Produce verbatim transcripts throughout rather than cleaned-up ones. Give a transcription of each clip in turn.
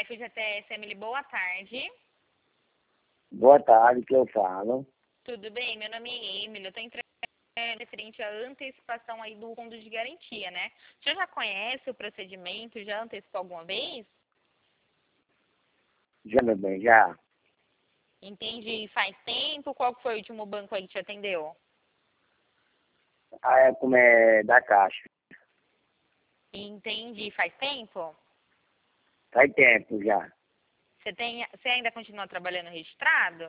F G T S, Emily, boa tarde. Boa tarde, que eu falo. Tudo bem? Meu nome é Emily, eu estou entrando referente à antecipação aí do fundo de garantia, né? Você já conhece o procedimento? Já antecipou alguma vez? Já, meu bem, já. Entendi. Faz tempo? Qual foi o último banco aí que te atendeu? Ah, é como é da Caixa. Entendi. Faz tempo? Faz tempo já. Você, tem, você ainda continua trabalhando registrado?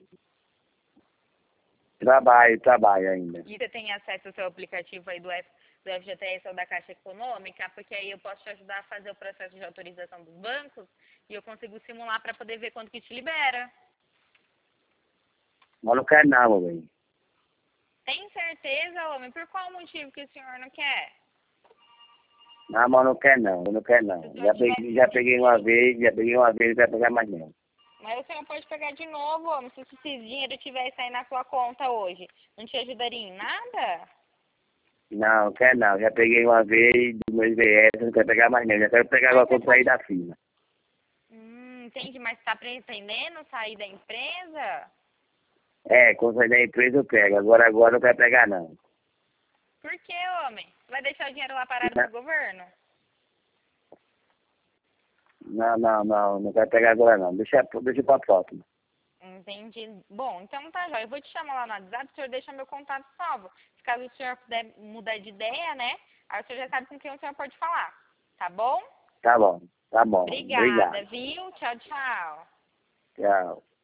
Trabalho, trabalho ainda. E você tem acesso ao seu aplicativo aí do, F, do F G T S ou da Caixa Econômica? Porque aí eu posso te ajudar a fazer o processo de autorização dos bancos e eu consigo simular para poder ver quanto que te libera. Mas não quero não, meu bem. Tem certeza, homem? Por qual motivo que o senhor não quer? Não, mas não quero não, eu não quero não. Se o Já senhor peguei, tivesse... já peguei uma vez, já peguei uma vez, não quero pegar mais não. Mas o senhor pode pegar de novo, homem, se esse dinheiro tivesse aí na sua conta hoje. Não te ajudaria em nada? Não, quero não. Já peguei uma vez do meu I B S, não quero pegar mais não. Já quero pegar agora Mas você quando sair pode... da fila. Hum, entendi, mas está pretendendo sair da empresa? É, quando sair da empresa eu pego. Agora, agora não quero pegar não. Por que, homem? Vai deixar o dinheiro lá parado Não, pro governo? não, não, não, não quero pegar agora não. Deixa, deixa pra próxima. Entendi. Bom, então tá, já. Eu vou te chamar lá no WhatsApp, o senhor deixa meu contato salvo. Se caso o senhor puder mudar de ideia, né? Aí o senhor já sabe com quem o senhor pode falar. Tá bom? Tá bom, tá bom. Obrigada, Obrigado. viu? Tchau, tchau. Tchau.